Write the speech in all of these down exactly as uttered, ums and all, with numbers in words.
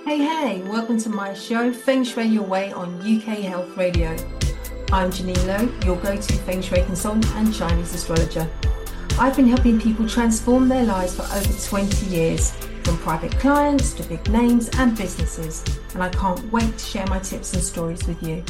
Hey, hey, welcome to my show, Feng Shui Your Way on U K Health Radio. I'm Janine Lowe, your go to Feng Shui consultant and Chinese astrologer. I've been helping people transform their lives for over twenty years, from private clients to big names and businesses, and I can't wait to share my tips and stories with you.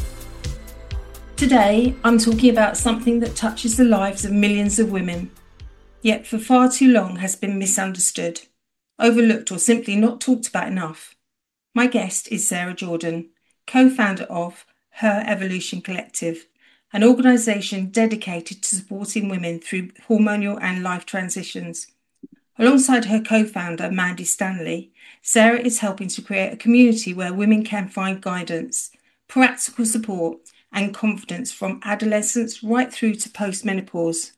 Today, I'm talking about something that touches the lives of millions of women, yet for far too long has been misunderstood, overlooked, or simply not talked about enough. My guest is Sarah Jordan, co-founder of Her Evolution Collective, an organisation dedicated to supporting women through hormonal and life transitions. Alongside her co-founder, Mandy Stanley, Sarah is helping to create a community where women can find guidance, practical support, and confidence from adolescence right through to post-menopause.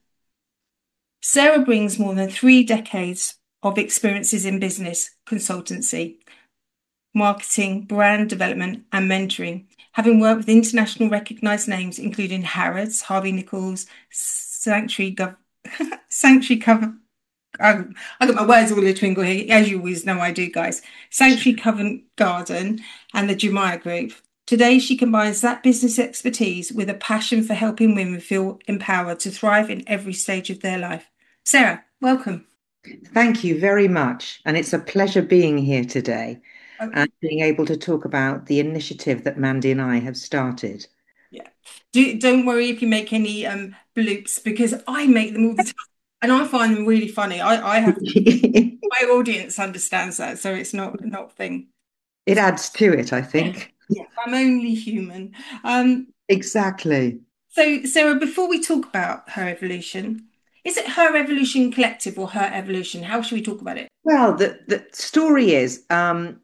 Sarah brings more than three decades of experiences in business consultancy, marketing, brand development, and mentoring, having worked with international recognised names including Harrods, Harvey Nichols, Sanctuary Gov- Sanctuary Cover. I, I got my words all a twinkle here, as you always know I do, guys. Sanctuary Covent Garden and the Jumaya Group. Today, she combines that business expertise with a passion for helping women feel empowered to thrive in every stage of their life. Sarah, welcome. Thank you very much. And it's a pleasure being here today Oh, and being able to talk about the initiative that Mandy and I have started. yeah. Do, don't worry if you make any um bloops because I make them all the time and I find them really funny. I, I have It my audience understands that, so it's not not a thing. adds to it, I Yeah, think. yeah. I'm only human. Um, Exactly. so Sarah, before we talk about her evolution, is it her evolution collective or her evolution? How should we talk about it? Well, the, the story is um,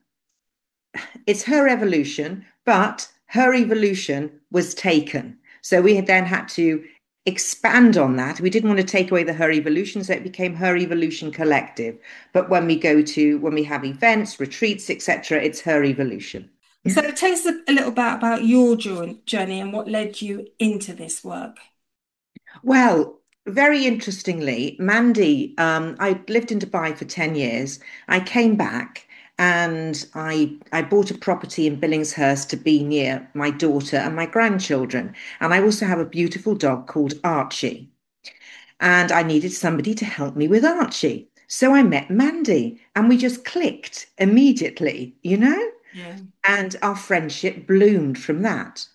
it's her evolution, but her evolution was taken. So we had then had to expand on that. We didn't want to take away the Her Evolution, so it became Her Evolution Collective. But when we go to, when we have events, retreats, et cetera, it's Her Evolution. So tell us a, a little bit about your jour- journey and what led you into this work. Well, very interestingly, Mandy, um, I lived in Dubai for ten years. I came back and I I bought a property in Billingshurst to be near my daughter and my grandchildren. And I also have a beautiful dog called Archie. And I needed somebody to help me with Archie. So I met Mandy and we just clicked immediately, you know? Yeah. And our friendship bloomed from that.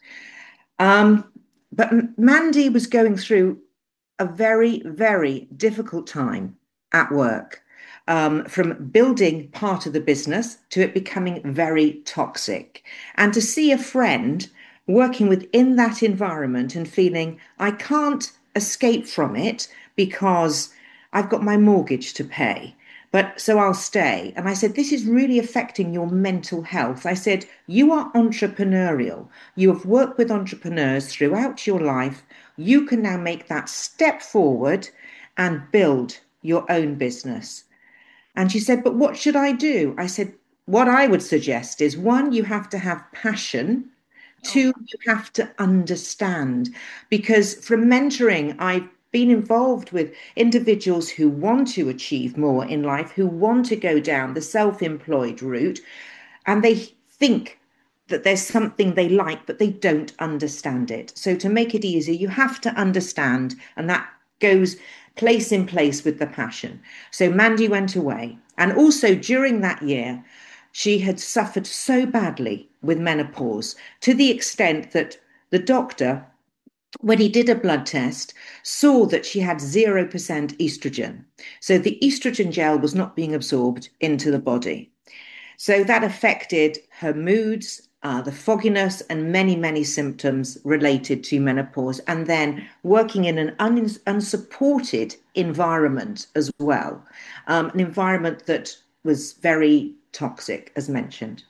Um, but Mandy was going through a very, very difficult time at work, um, from building part of the business to it becoming very toxic. And to see a friend working within that environment and feeling I can't escape from it because I've got my mortgage to pay. But so I'll stay. And I said, this is really affecting your mental health. I said, you are entrepreneurial. You have worked with entrepreneurs throughout your life. You can now make that step forward and build your own business. And she said, but what should I do? I said, what I would suggest is one, you have to have passion. Oh, Two, you have to understand. Because from mentoring, I've been involved with individuals who want to achieve more in life, who want to go down the self employed route, and they think that there's something they like, but they don't understand it. So, to make it easier, you have to understand, and that goes place in place with the passion. So, Mandy went away. And also during that year, she had suffered so badly with menopause to the extent that the doctor, when he did a blood test, saw that she had zero percent estrogen. So the estrogen gel was not being absorbed into the body. So that affected her moods, uh, the fogginess, and many, many symptoms related to menopause. And then working in an un- unsupported environment as well, um, an environment that was very toxic, as mentioned.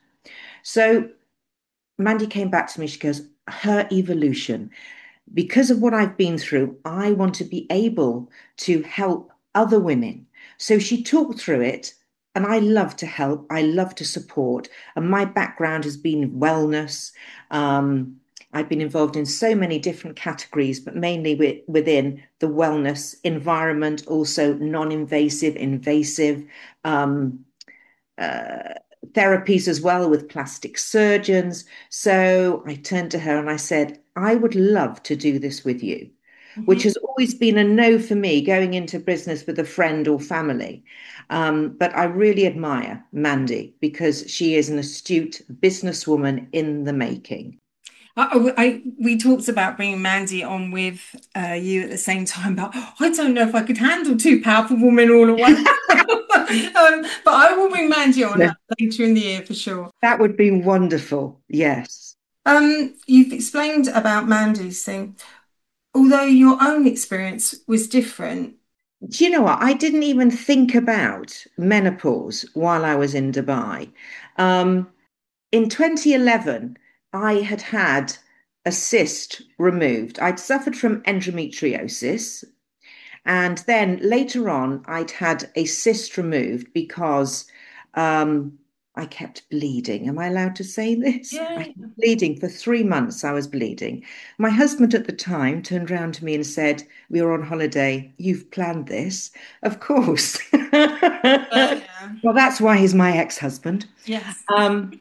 So Mandy came back to me. She goes, her evolution. Because of what I've been through, I want to be able to help other women. So she talked through it, and I love to help. I love to support. And my background has been wellness. Um, I've been involved in so many different categories, but mainly wi- within the wellness environment, also non invasive, invasive. Um, uh, therapies as well with plastic surgeons. So I turned to her and I said, I would love to do this with you, which Mhm. has always been a no for me going into business with a friend or family. Um, but I really admire Mandy because she is an astute businesswoman in the making. I, I we talked about bringing Mandy on with uh, you at the same time, but I don't know if I could handle two powerful women all at once. Um, but I will bring Mandy on Yeah. later in the year for sure. That would be wonderful. Yes. Um, you've explained about Mandy's thing, although your own experience was different. Do you know what? I didn't even think about menopause while I was in Dubai. Um, in twenty eleven, I had had a cyst removed. I'd suffered from endometriosis. And then later on, I'd had a cyst removed because um, I kept bleeding. Am I allowed to say this? I Yeah. kept bleeding for three months. I was bleeding. My husband at the time turned around to me and said, we were on holiday. You've planned this? Of course. Uh, yeah. Well, that's why he's my ex-husband. Yes. Um,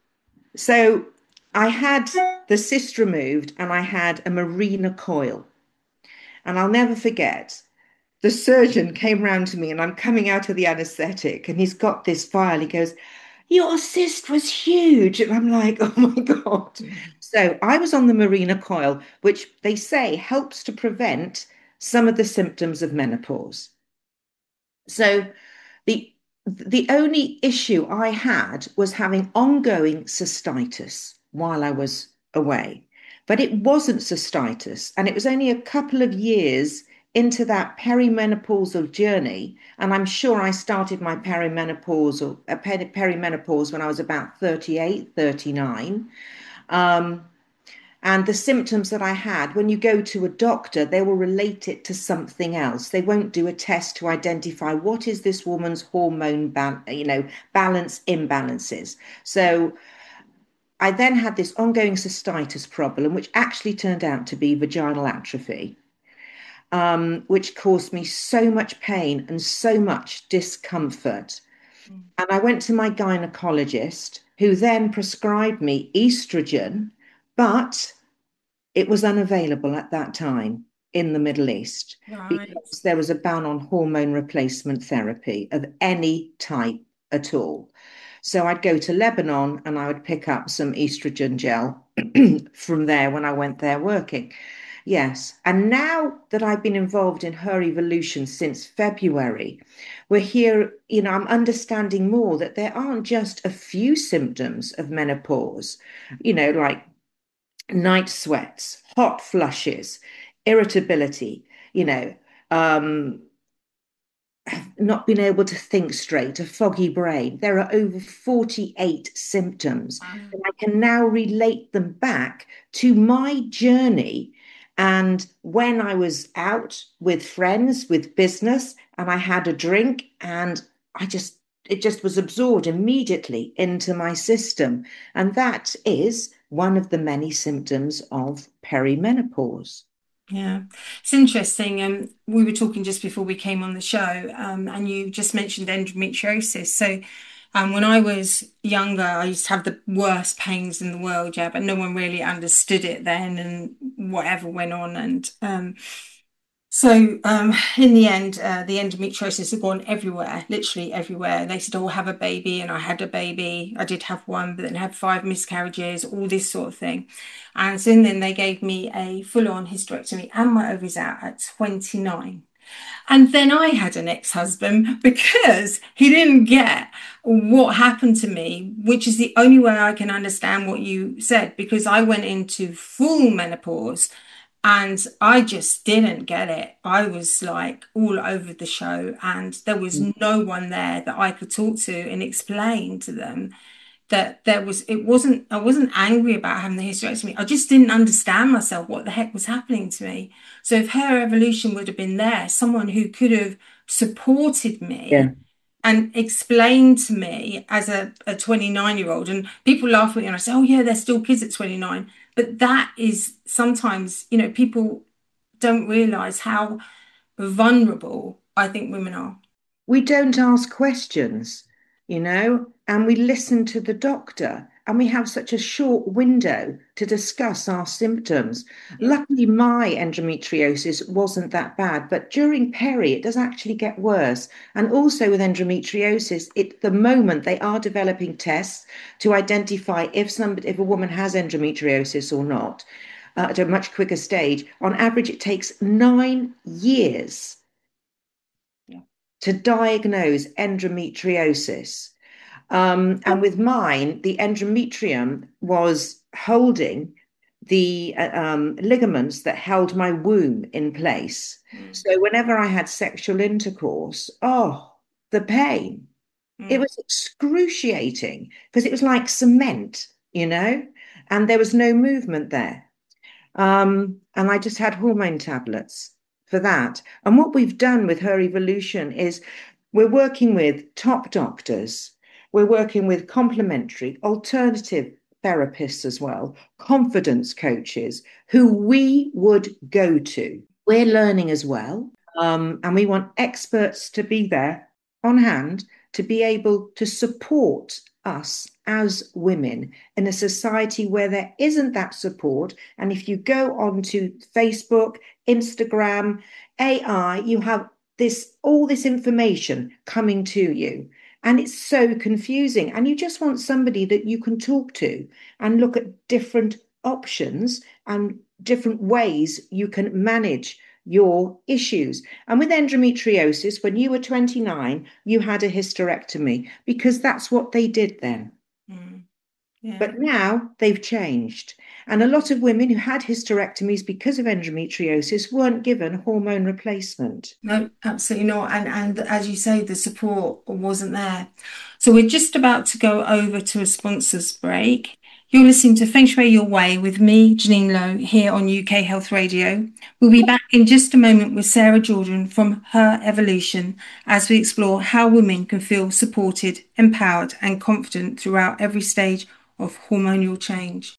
so I had the cyst removed and I had a Marina coil. And I'll never forget the surgeon came round to me and I'm coming out of the anesthetic and he's got this file. He goes, your cyst was huge. And I'm like, oh my God. So I was on the Marina coil, which they say helps to prevent some of the symptoms of menopause. So the the only issue I had was having ongoing cystitis while I was away. But it wasn't cystitis, and it was only a couple of years into that perimenopausal journey. And I'm sure I started my perimenopausal uh, perimenopause when I was about thirty-eight, thirty-nine. Um, and the symptoms that I had, when you go to a doctor, they will relate it to something else. They won't do a test to identify what is this woman's hormone, ba- you know, balance imbalances. So I then had this ongoing cystitis problem, which actually turned out to be vaginal atrophy, um, which caused me so much pain and so much discomfort. And I went to my gynecologist, who then prescribed me estrogen, but it was unavailable at that time in the Middle East Right. because there was a ban on hormone replacement therapy of any type at all. So I'd go to Lebanon and I would pick up some estrogen gel from there when I went there working. Yes. And now that I've been involved in her evolution since February, we're here, you know, I'm understanding more that there aren't just a few symptoms of menopause, you know, like night sweats, hot flushes, irritability, you know, um, not being able to think straight, a foggy brain. There are over forty-eight symptoms, Wow. and I can now relate them back to my journey. And when I was out with friends, with business, and I had a drink, and I just, it just was absorbed immediately into my system. And that is one of the many symptoms of perimenopause. Yeah, it's interesting. Um, we were talking just before we came on the show, um, and you just mentioned endometriosis. So, um, when I was younger, I used to have the worst pains in the world, yeah, but no one really understood it then, and whatever went on, and um, so um, in the end, uh, the endometriosis had gone everywhere, literally everywhere. They said, "Oh, have a baby," and I had a baby. I did have one, but then had five miscarriages, all this sort of thing. And so then they gave me a full-on hysterectomy and my ovaries out at twenty-nine. And then I had an ex-husband because he didn't get what happened to me, which is the only way I can understand what you said, because I went into full menopause and I just didn't get it. I was like all over the show, and there was no one there that I could talk to and explain to them that there was, it wasn't, I wasn't angry about having the hysterectomy. I just didn't understand myself, what the heck was happening to me. So if Hair Evolution would have been there, someone who could have supported me Yeah. and explained to me as a, a twenty-nine year old, and people laugh at me and I say, oh yeah, they're still kids at twenty-nine. But that is sometimes, you know, people don't realize how vulnerable I think women are. We don't ask questions, you know, and we listen to the doctor, and we have such a short window to discuss our symptoms. Yeah. Luckily, my endometriosis wasn't that bad, but during peri, it does actually get worse. And also with endometriosis, at the moment they are developing tests to identify if somebody, if a woman has endometriosis or not, uh, at a much quicker stage. On average, it takes nine years Yeah. to diagnose endometriosis. Um, and with mine, the endometrium was holding the uh, um, ligaments that held my womb in place. Mm. So whenever I had sexual intercourse, oh, the pain. It Mm. was excruciating because it was like cement, you know, and there was no movement there. Um, and I just had hormone tablets for that. And what we've done with Her Evolution is we're working with top doctors, we're working with complementary alternative therapists as well, confidence coaches who we would go to. We're learning as well. Um, and we want experts to be there on hand to be able to support us as women in a society where there isn't that support. And if you go onto Facebook, Instagram, A I, you have this all this information coming to you. And it's so confusing. And you just want somebody that you can talk to and look at different options and different ways you can manage your issues. And with endometriosis, when you were twenty-nine, you had a hysterectomy because that's what they did then. Mm. Yeah. But now they've changed. And a lot of women who had hysterectomies because of endometriosis weren't given hormone replacement. No, absolutely not. And and as you say, the support wasn't there. So we're just about to go over to a sponsors break. You're listening to Feng Shui Your Way with me, Janine Lowe, here on U K Health Radio. We'll be back in just a moment with Sarah Jordan from Her Evolution as we explore how women can feel supported, empowered, and confident throughout every stage of hormonal change.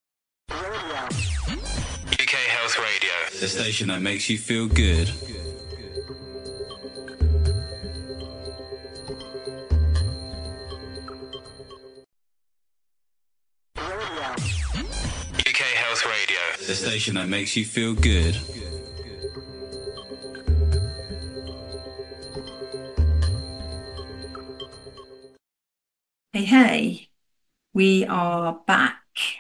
U K Health Radio, the station that makes you feel good. U K Health Radio, the station that makes you feel good. Hey, hey, we are back.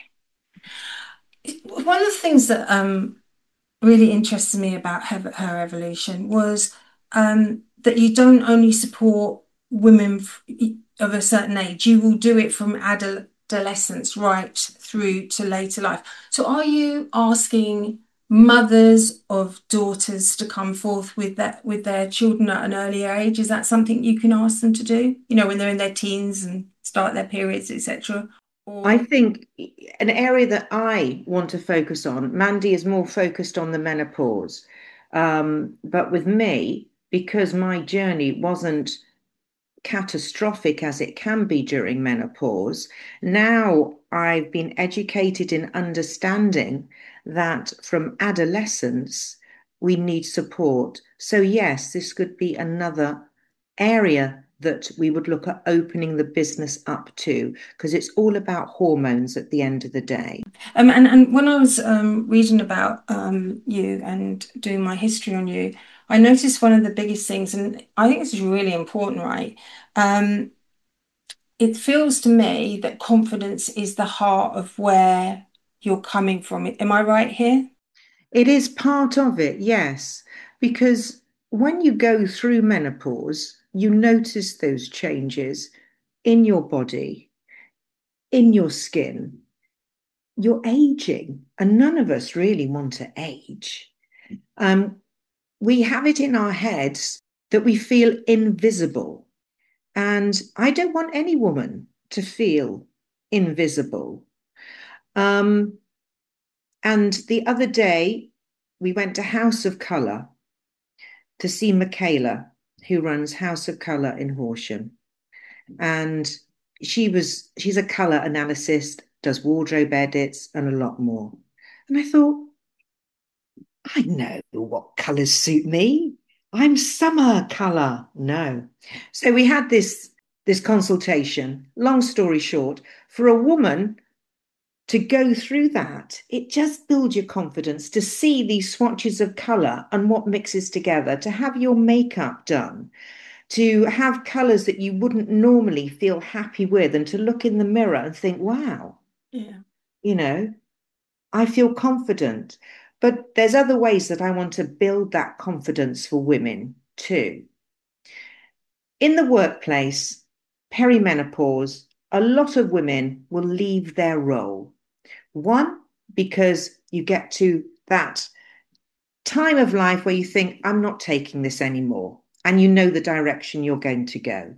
One of the things that um, really interested me about her, her evolution was um, that you don't only support women of a certain age, you will do it from adolescence right through to later life. So are you asking mothers of daughters to come forth with that with their children at an earlier age? Is that something you can ask them to do, you know, when they're in their teens and start their periods, etc.? I think an area that I want to focus on, Mandy is more focused on the menopause. Um, but with me, because my journey wasn't catastrophic as it can be during menopause, now I've been educated in understanding that from adolescence, we need support. So, yes, this could be another area that we would look at opening the business up to, because it's all about hormones at the end of the day. Um, and, and when I was um, reading about um, you and doing my history on you, I noticed one of the biggest things, and I think this is really important, right? Um, it feels to me that confidence is the heart of where you're coming from. Am I right here? It is part of it, yes, because when you go through menopause, you notice those changes in your body, in your skin. You're aging, and none of us really want to age. Um, we have it in our heads that we feel invisible. And I don't want any woman to feel invisible. Um, and the other day, we went to House of Colour to see Michaela, who runs House of Colour in Horsham. And she was, she's a colour analyst, does wardrobe edits and a lot more. And I thought, I know what colours suit me. I'm summer colour. No. So we had this this consultation. Long story short, for a woman to go through that, it just builds your confidence to see these swatches of colour and what mixes together, to have your makeup done, to have colours that you wouldn't normally feel happy with, and to look in the mirror and think, wow, Yeah. you know, I feel confident. But there's other ways that I want to build that confidence for women too. In the workplace, perimenopause, a lot of women will leave their role. One, because you get to that time of life where you think, I'm not taking this anymore, and you know the direction you're going to go.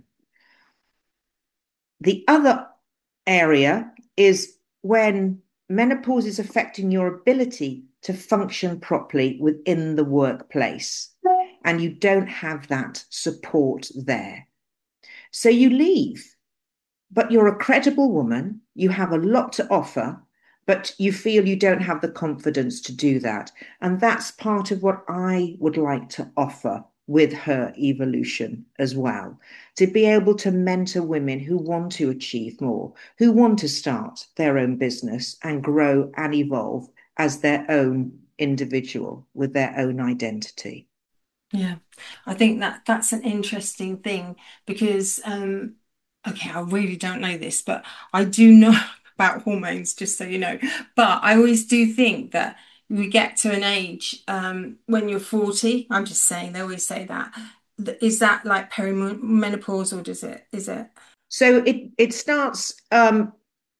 The other area is when menopause is affecting your ability to function properly within the workplace, and you don't have that support there. So you leave, but you're a credible woman, you have a lot to offer, but you feel you don't have the confidence to do that. And that's part of what I would like to offer with Her Evolution as well, to be able to mentor women who want to achieve more, who want to start their own business and grow and evolve as their own individual with their own identity. Yeah, I think that that's an interesting thing because, um, okay, I really don't know this, but I do know about hormones, just so you know. But I always do think that we get to an age, um, when you're forty, I'm just saying, they always say that. Th- Is that like perimenopause or does it, is it? So it it starts. Um,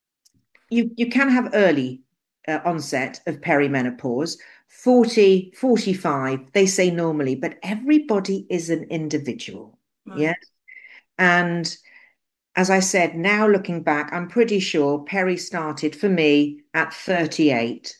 you you can have early uh, onset of perimenopause, forty, forty-five. They say normally, but everybody is an individual. Yeah. Right. And as I said, now looking back, I'm pretty sure Peri started for me at thirty-eight.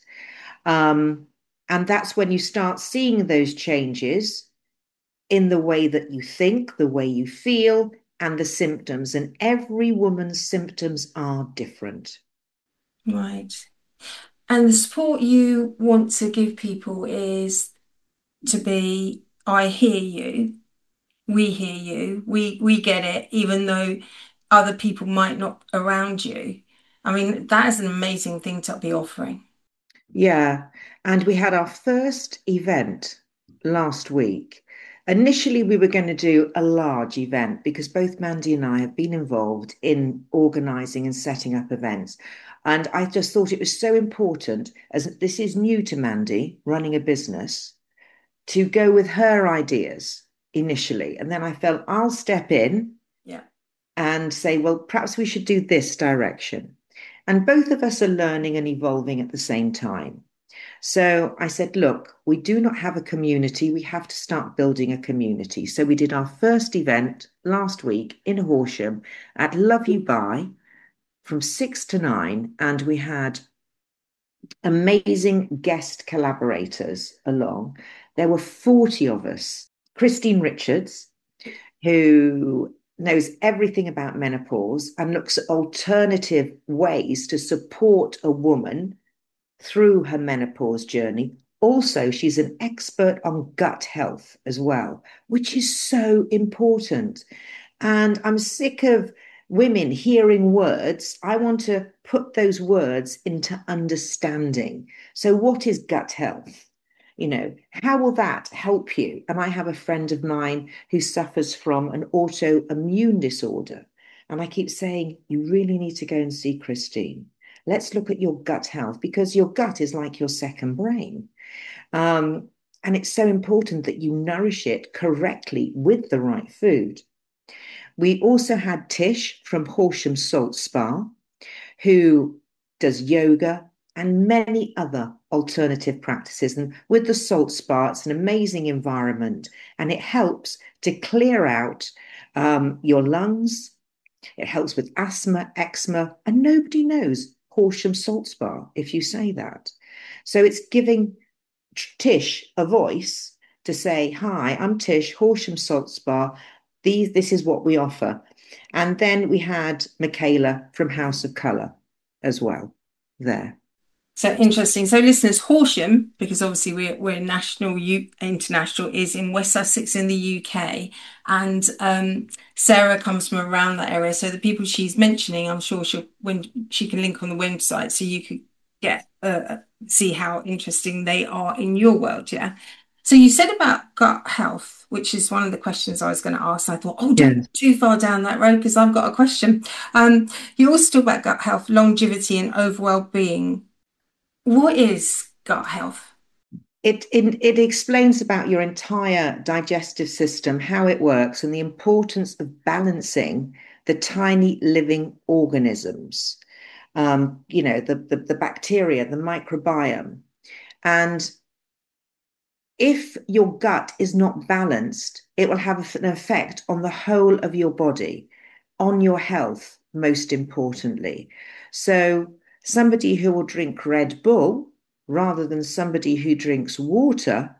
Um, and that's when you start seeing those changes in the way that you think, the way you feel, and the symptoms. And every woman's symptoms are different. Right. And the support you want to give people is to be, I hear you. We hear you. We we get it, even though other people might not around you. I mean, that is an amazing thing to be offering. Yeah, and we had our first event last week. Initially, we were going to do a large event because both Mandy and I have been involved in organising and setting up events. And I just thought it was so important, as this is new to Mandy, running a business, to go with her ideas initially. And then I felt I'll step in Yeah. and say, well, perhaps we should do this direction. And both of us are learning and evolving at the same time. So I said, look, we do not have a community. We have to start building a community. So we did our first event last week in Horsham at Love You Buy from six to nine. And we had amazing guest collaborators along. There were forty of us. Christine Richards, who knows everything about menopause and looks at alternative ways to support a woman through her menopause journey. Also, she's an expert on gut health as well, which is so important. And I'm sick of women hearing words. I want to put those words into understanding. So, what is gut health? You know, how will that help you? And I have a friend of mine who suffers from an autoimmune disorder. And I keep saying, you really need to go and see Christine. Let's look at your gut health because your gut is like your second brain. Um, and it's so important that you nourish it correctly with the right food. We also had Tish from Horsham Salt Spa, who does yoga and many other alternative practices. And with the Salt Spa, it's an amazing environment and it helps to clear out um, your lungs. It helps with asthma, eczema, and nobody knows Horsham Salt Spa if you say that. So it's giving Tish a voice to say, hi, I'm Tish, Horsham Salt Spa. These, this is what we offer. And then we had Michaela from House of Colour as well there. So interesting. So listeners, Horsham, because obviously we're we're national, U, international, is in West Sussex in the U K, and um, Sarah comes from around that area. So the people she's mentioning, I'm sure she'll when she can link on the website, so you could get uh, see how interesting they are in your world. Yeah. So you said about gut health, which is one of the questions I was going to ask. I thought, oh, don't go Yes. too far down that road because I've got a question. Um, you also talk about gut health, longevity, and overall being. What is gut health? It, it it explains about your entire digestive system, how it works, and the importance of balancing the tiny living organisms. Um, you know, the, the the bacteria, the microbiome, and if your gut is not balanced, it will have an effect on the whole of your body, on your health, most importantly. So, somebody who will drink Red Bull rather than somebody who drinks water,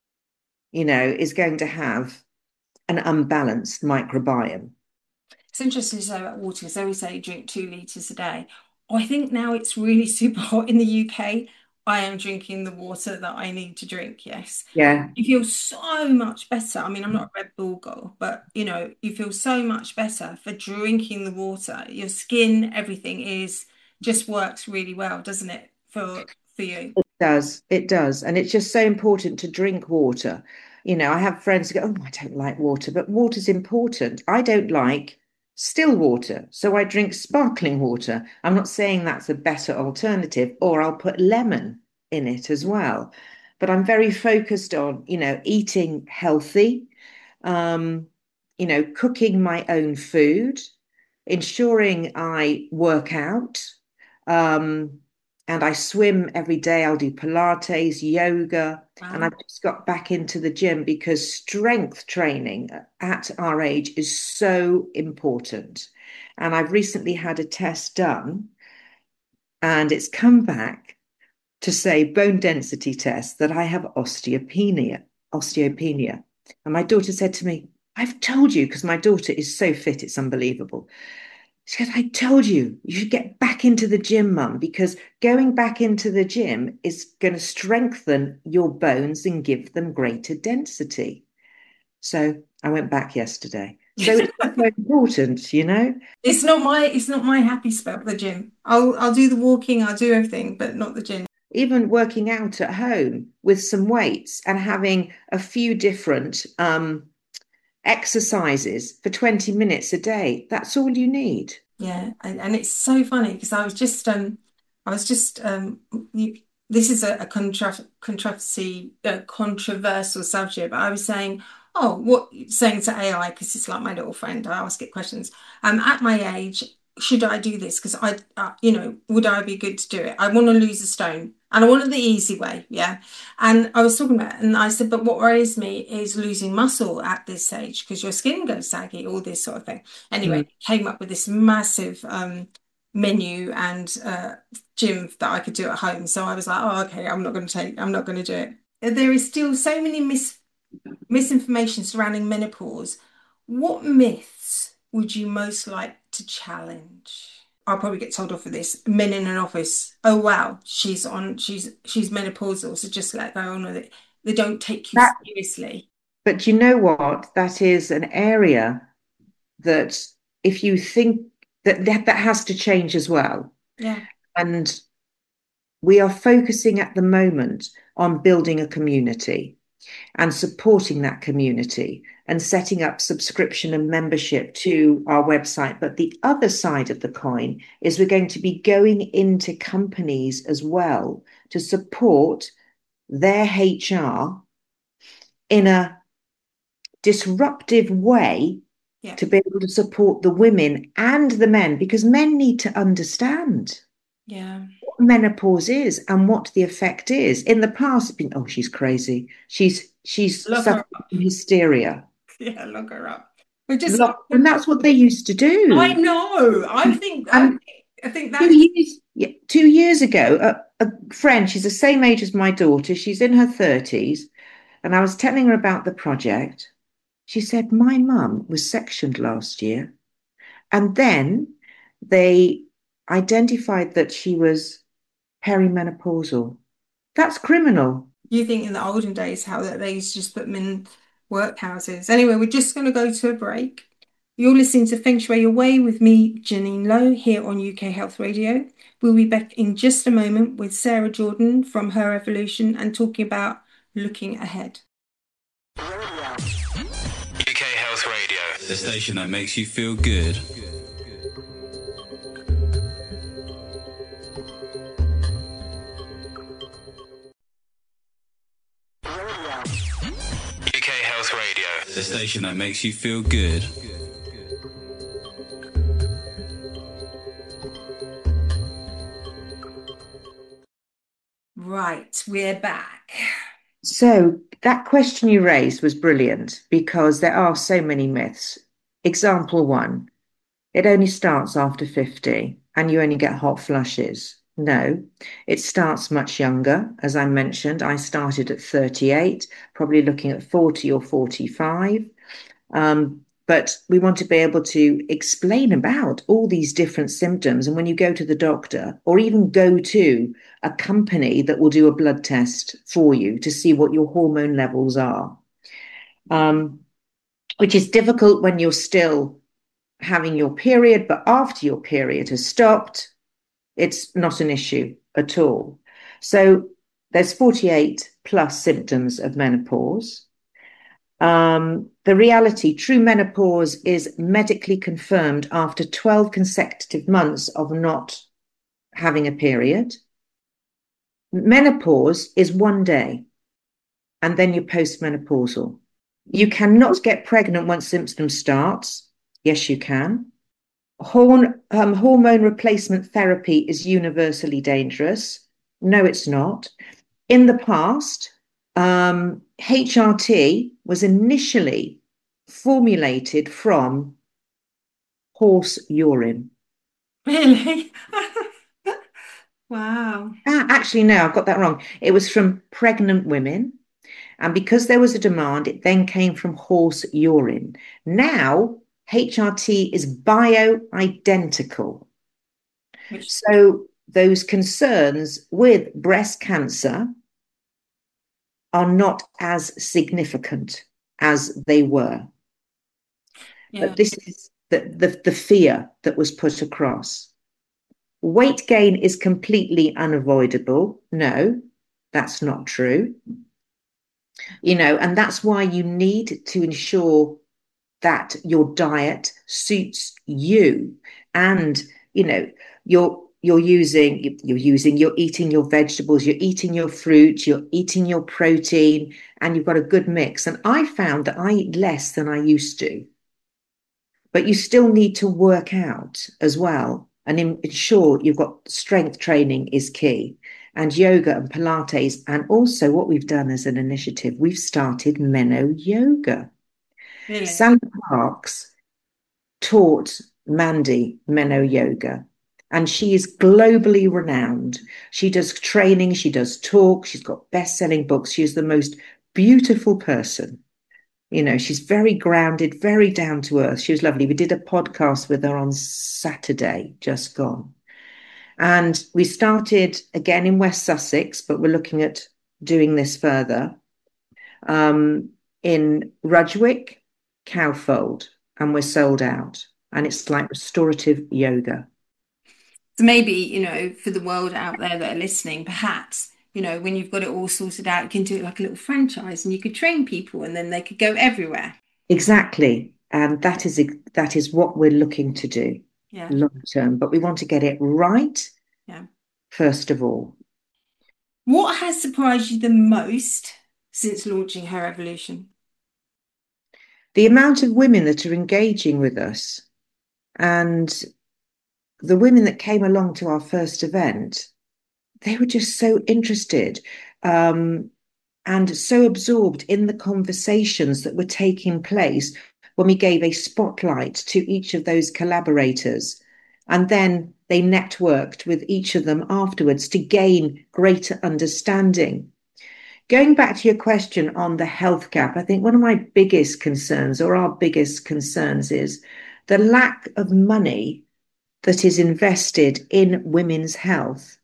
you know, is going to have an unbalanced microbiome. It's interesting to say about water because they always say drink two litres a day. I think now it's really super hot in the U K. I am drinking the water that I need to drink, yes. Yeah, You feel so much better. I mean, I'm not a Red Bull girl, but you know, you feel so much better for drinking the water. Your skin, everything is just works really well, doesn't it, for for you? it does. It does. And it's just so important to drink water. You know, I have friends who go, oh, I don't like water, but water's important. I don't like still water, so I drink sparkling water. I'm not saying that's a better alternative, or I'll put lemon in it as well. But I'm very focused on, you know, eating healthy, um, you know, cooking my own food, ensuring I work out, um, and I swim every day. I'll do Pilates, yoga, and Wow. I've just got back into the gym because strength training at our age is so important. And I've recently had a test done, and it's come back to say bone density test that I have osteopenia, osteopenia. And my daughter said to me, I've told you, because my daughter is so fit, it's unbelievable. She goes, I told you, you should get back into the gym, mum, because going back into the gym is going to strengthen your bones and give them greater density. So I went back yesterday. So it's so important, you know? It's not my it's not my happy spot, the gym. I'll I'll do the walking, I'll do everything, but not the gym. Even working out at home with some weights and having a few different um, exercises for twenty minutes a day, that's all you need. Yeah, and, and it's so funny because I was just um I was just um you, this is a, a contra controversy uh, controversial subject, but I was saying, oh, what saying to A I because it's like my little friend. I ask it questions. Um, at my age, should I do this? Because I, uh, you know, would I be good to do it? I want to lose a stone, and I want it the easy way. Yeah, and I was talking about, it, and I said, but what worries me is losing muscle at this age because your skin goes saggy, all this sort of thing. Mm. Anyway, came up with this massive um, menu and uh, gym that I could do at home. So I was like, oh, okay, I'm not going to take, I'm not going to do it. There is still so many mis misinformation surrounding menopause. What myths would you most like to challenge? I'll probably get told off for this. Men in an office. Oh wow, she's on. She's she's menopausal, so just let go on with it. They don't take you That, seriously. but you know what? That is an area that if you think that that, that has to change as well. Yeah, And we are focusing at the moment on building a community and supporting that community and setting up subscription and membership to our website. But the other side of the coin is we're going to be going into companies as well to support their H R in a disruptive way yeah, to be able to support the women and the men, because men need to understand yeah. what menopause is and what the effect is. In the past, it's been, oh, she's crazy. She's she's Lock her suffering up. from hysteria. Yeah, lock her up. We just, Look, and that's what they used to I do. know. I think, I And think, I think two that is, years, yeah, two years ago, a, a friend, she's the same age as my daughter. She's in her thirties, and I was telling her about the project. She said, my mum was sectioned last year. And then they identified that she was perimenopausal. That's criminal. You think in the olden days how that they used to just put them in workhouses. Anyway, we're just going to go to a break. You're listening to Feng Shui Your Way with me, Janine Lowe, here on U K Health Radio. We'll be back in just a moment with Sarah Jordan from Her Evolution and talking about looking ahead. U K Health Radio, the station that makes you feel good. U K Health Radio, the station that makes you feel good. Right, we're back. So that question you raised was brilliant because there are so many myths. Example one, it only starts after fifty and you only get hot flushes. No, it starts much younger. As I mentioned, I started at thirty-eight, probably looking at forty or forty-five. Um, but we want to be able to explain about all these different symptoms. And when you go to the doctor or even go to a company that will do a blood test for you to see what your hormone levels are, um, which is difficult when you're still having your period, but after your period has stopped, it's not an issue at all. So there's forty-eight plus symptoms of menopause. Um, the reality, true menopause is medically confirmed after twelve consecutive months of not having a period. Menopause is one day, and then you're postmenopausal. You cannot get pregnant once symptoms starts. Yes, you can. Horn, um, hormone replacement therapy is universally dangerous. No, it's not. In the past, um, H R T was initially formulated from horse urine. Really? Wow. Ah, actually, no, I've got that wrong. It was from pregnant women. And because there was a demand, it then came from horse urine. Now, H R T is bioidentical. Which... So those concerns with breast cancer are not as significant as they were. Yeah. But this is the, the, the fear that was put across. Weight gain is completely unavoidable. No, that's not true. You know, and that's why you need to ensure that your diet suits you, and you know you're you're using you're using you're eating your vegetables, you're eating your fruit, you're eating your protein, and you've got a good mix. And I found that I eat less than I used to, but you still need to work out as well and ensure you've got strength training is key, and yoga and Pilates. And also what we've done as an initiative, we've started Meno Yoga. Really? Sally Parks taught Mandy Meno Yoga, and she is globally renowned. She does training, she does talk, she's got best-selling books. She's the most beautiful person. You know, she's very grounded, very down to earth. She was lovely. We did a podcast with her on Saturday, just gone. And we started again in West Sussex, but we're looking at doing this further um, in Rudgwick, Cowfold, and we're sold out. And it's like restorative yoga. So maybe, you know, for the world out there that are listening, perhaps, you know, when you've got it all sorted out, you can do it like a little franchise and you could train people and then they could go everywhere. Exactly. And that is that is what we're looking to do, yeah. long term. But we want to get it right, yeah. first of all. What has surprised you the most since launching Her Evolution? The amount of women that are engaging with us, and the women that came along to our first event, they were just so interested um, and so absorbed in the conversations that were taking place when we gave a spotlight to each of those collaborators. And then they networked with each of them afterwards to gain greater understanding. Going back to your question on the health gap, I think one of my biggest concerns, or our biggest concerns, is the lack of money that is invested in women's health.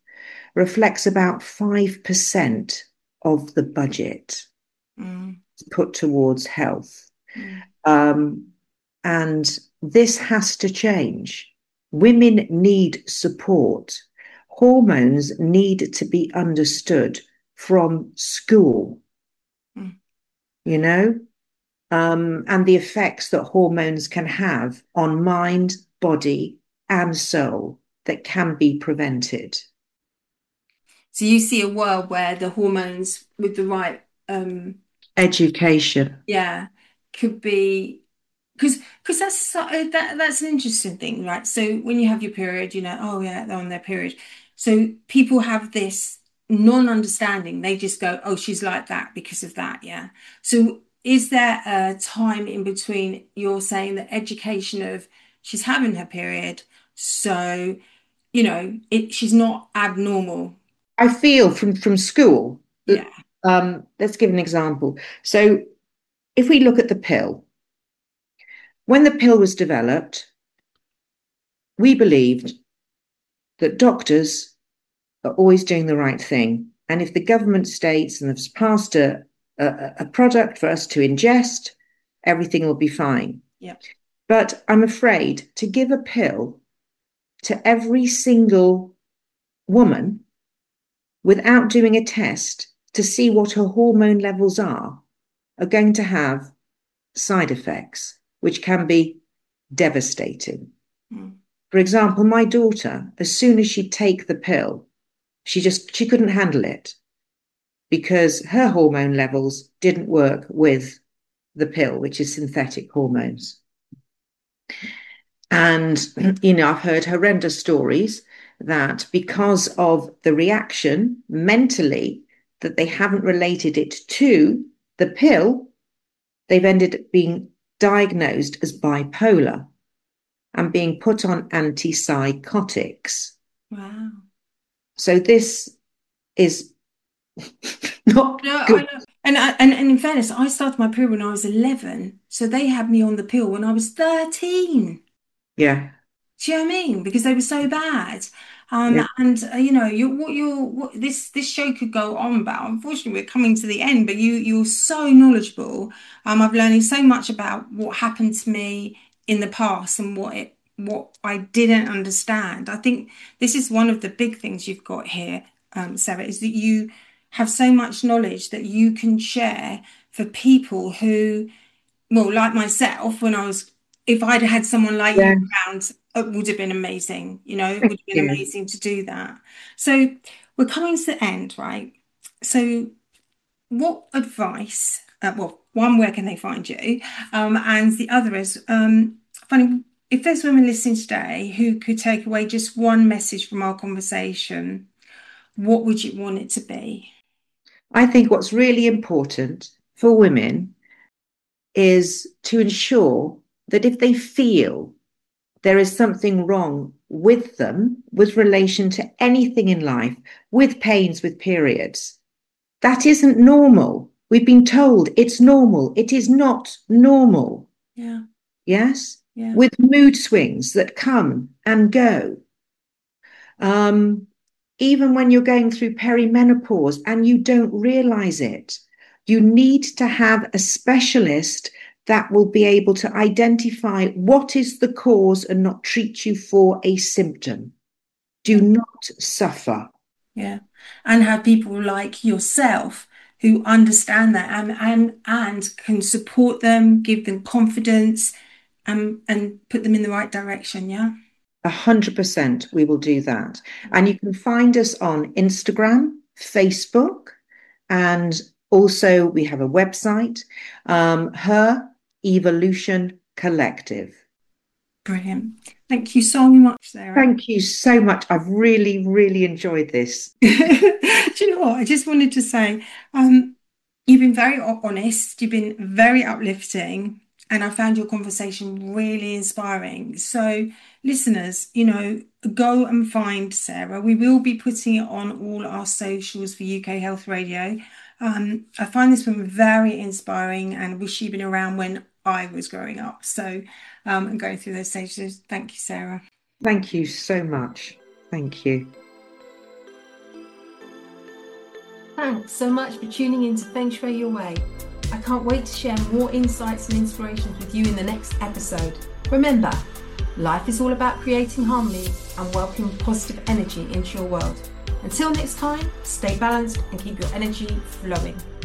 reflects about five percent of the budget Mm. put towards health. Mm. Um, and this has to change. Women need support. Hormones need to be understood from school, Mm. you know, um, and the effects that hormones can have on mind, body, and soul that can be prevented. So you see a world where the hormones with the right um Education. yeah could be, because because that's so- that that's an interesting thing, right? So when you have your period, you know, oh yeah, they're on their period. So people have this non-understanding. They just go, oh, she's like that because of that, yeah. So is there a time in between you're saying the education of she's having her period, so you know it she's not abnormal? I feel from, from school, Yeah. um, let's give an example. So if we look at the pill, when the pill was developed, we believed that doctors are always doing the right thing. And if the government states and has passed a, a, a product for us to ingest, everything will be fine. Yeah. But I'm afraid to give a pill to every single woman without doing a test to see what her hormone levels are are going to have side effects, which can be devastating. Mm. For example, my daughter, as soon as she'd take the pill, she just she couldn't handle it because her hormone levels didn't work with the pill, which is synthetic hormones. And, you know, I've heard horrendous stories that because of the reaction mentally, that they haven't related it to the pill, they've ended up being diagnosed as bipolar and being put on antipsychotics. Wow. So this is not No, I good. know. And, I, and and in fairness, I started my period when I was eleven. So they had me on the pill when I was thirteen. Yeah, Do you know what I mean? Because they were so bad. Um, yeah. and uh, you know, you what you're what this this show could go on about. Unfortunately, we're coming to the end, but you you're so knowledgeable. Um, I've learning so much about what happened to me in the past and what it what I didn't understand. I think this is one of the big things you've got here, um, Sarah, is that you have so much knowledge that you can share for people who, well, like myself, when I was, if I'd had someone like Yeah, you around, it would have been amazing. You know, it thank would have been you. amazing to do that. So we're coming to the end, right? So what advice, uh, well, one, where can they find you? Um, and the other is, um, funny, if there's women listening today who could take away just one message from our conversation, what would you want it to be? I think what's really important for women is to ensure that if they feel there is something wrong with them with relation to anything in life, with pains, with periods, that isn't normal. We've been told it's normal. It is not normal. Yeah, Yes? yeah, With mood swings that come and go. Um, even when you're going through perimenopause and you don't realize it, you need to have a specialist that will be able to identify what is the cause and not treat you for a symptom. Do not suffer. yeah. And have people like yourself who understand that and and and can support them, give them confidence, and and put them in the right direction. Yeah. A hundred percent, we will do that. And you can find us on Instagram, Facebook, and also we have a website, um, Her Evolution Collective. Brilliant. Thank you so much, Sarah. Thank you so much. I've really, really enjoyed this. Do you know what? I just wanted to say, um, you've been very ho- honest, you've been very uplifting, and I found your conversation really inspiring. So, listeners, you know, go and find Sarah. We will be putting it on all our socials for U K Health Radio. Um, I find this one very inspiring and wish you'd been around when I was growing up. So, um, and going through those stages. Thank you, Sarah. Thank you so much. Thank you. Thanks so much for tuning in to Feng Shui Your Way. I can't wait to share more insights and inspirations with you in the next episode. Remember, life is all about creating harmony and welcoming positive energy into your world. Until next time, stay balanced and keep your energy flowing.